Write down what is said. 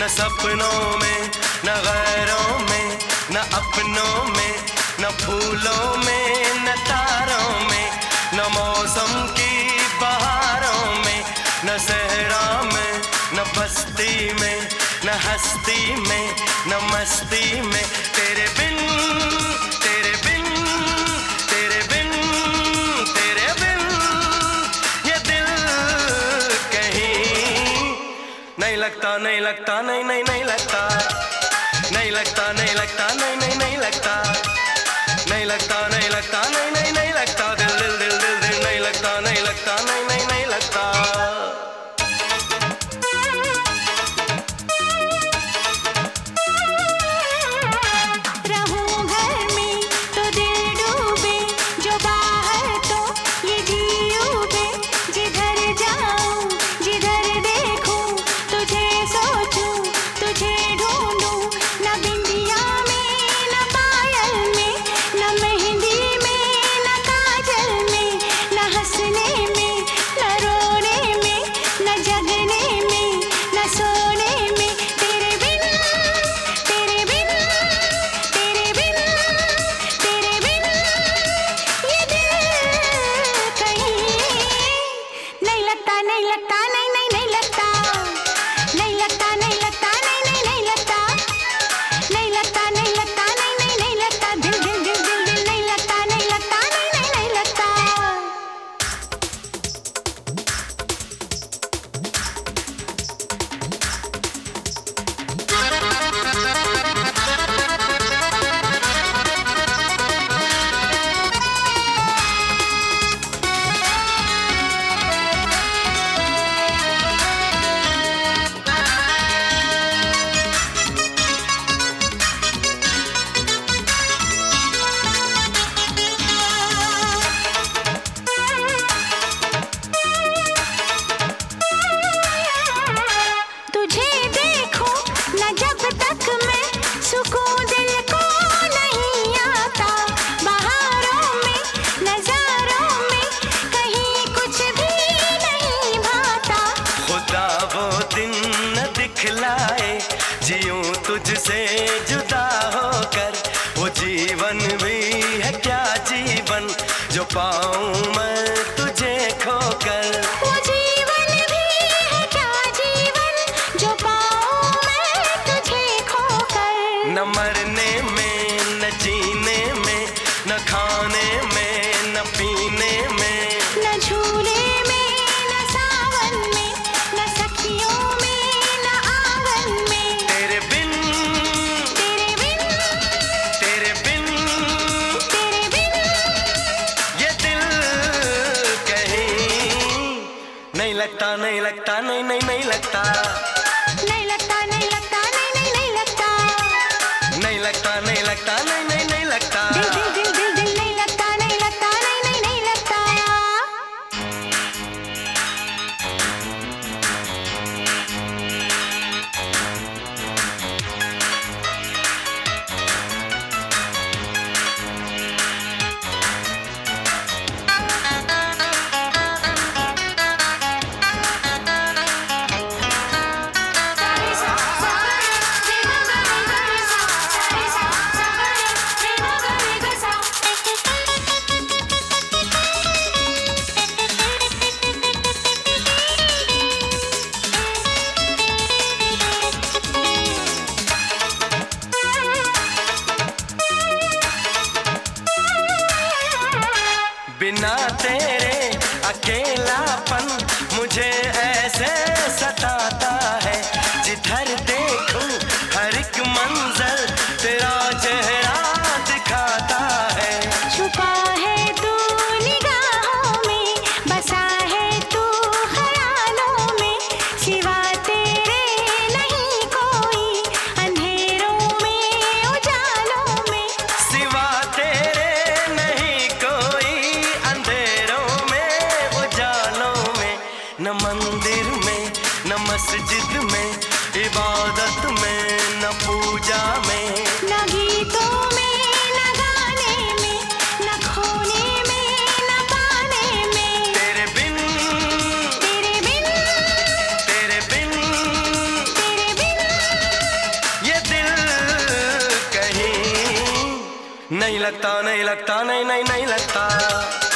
न सपनों में, न गैरों में, न अपनों में, न फूलों में, न तारों में, न मौसम की बहारों में, न सहरा में, न बस्ती में, न हस्ती में, न मस्ती में। तेरे बिन, तेरे बिन, तेरे बिन, तेरे बिन ये दिल कहीं नहीं लगता, नहीं लगता, नहीं नहीं नहीं लगता, नहीं लगता, नहीं लगता, नहीं नहीं नहीं लगता, नहीं लगता, नहीं लगता, नहीं नहीं नहीं लगता, दिल दिल दिल दिल दिल नहीं लगता, नहीं लगता, नहीं नहीं नहीं लगता। जीऊं तुझसे जुदा होकर, वो जीवन भी है क्या जीवन जो पाऊं मैं तुझे खोकर। वो जीवन भी है क्या जीवन जो पाऊं मैं तुझे खोकर। न मरने में, न जीने में, न खाने में, न पीने में, न झूले में, न सावन में, न सखियों में, न आंगन में। तेरे बिन, तेरे बिन, तेरे बिन, तेरे बिन ये दिल कहीं नहीं लगता, नहीं लगता, नहीं नहीं नहीं लगता, नहीं लगता, नहीं लगता, नहीं नहीं नहीं लगता, नहीं लगता, नहीं लगता, नहीं नहीं नहीं लगता। दिल दिल दिल दिल दिल नहीं लगता, नहीं लगता, नहीं नहीं नहीं लगता। बिना तेरे अकेलापन मुझे ऐसे सताता है, जिधर देखूं हर एक मंजर तेरा चेहरा दिखाता है। छुपा है तू निगाहों में, बसा है तू ख्यालों में, सिवा तेरे नहीं कोई अंधेरों में उजालों में। सिवा तेरे नहीं कोई अंधेरों में उजालों में, न मंदिर में, न मस्जिद में, इबादत में, न पूजा में, न गीतों में, न गाने में, न खोने में, न पाने में। तेरे बिन, तेरे बिन, तेरे बिन तेरे बिन लगता, नहीं लगता, नहीं नहीं नहीं लगता।